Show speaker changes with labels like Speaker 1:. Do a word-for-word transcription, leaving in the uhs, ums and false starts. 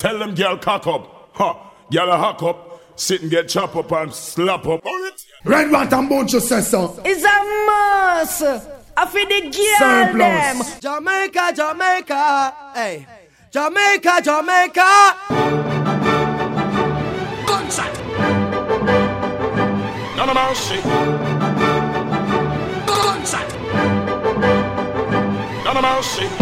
Speaker 1: Tell them girl cock up. Ha, girl a hack up. Sit and get chop up and slap up.
Speaker 2: Red Rat and Bunch of says so.
Speaker 3: It's a must. I feel the girl them.
Speaker 4: Jamaica, Jamaica, hey. Jamaica, Jamaica.
Speaker 1: Gunshot. None of my shit. Gunshot. None of my shit.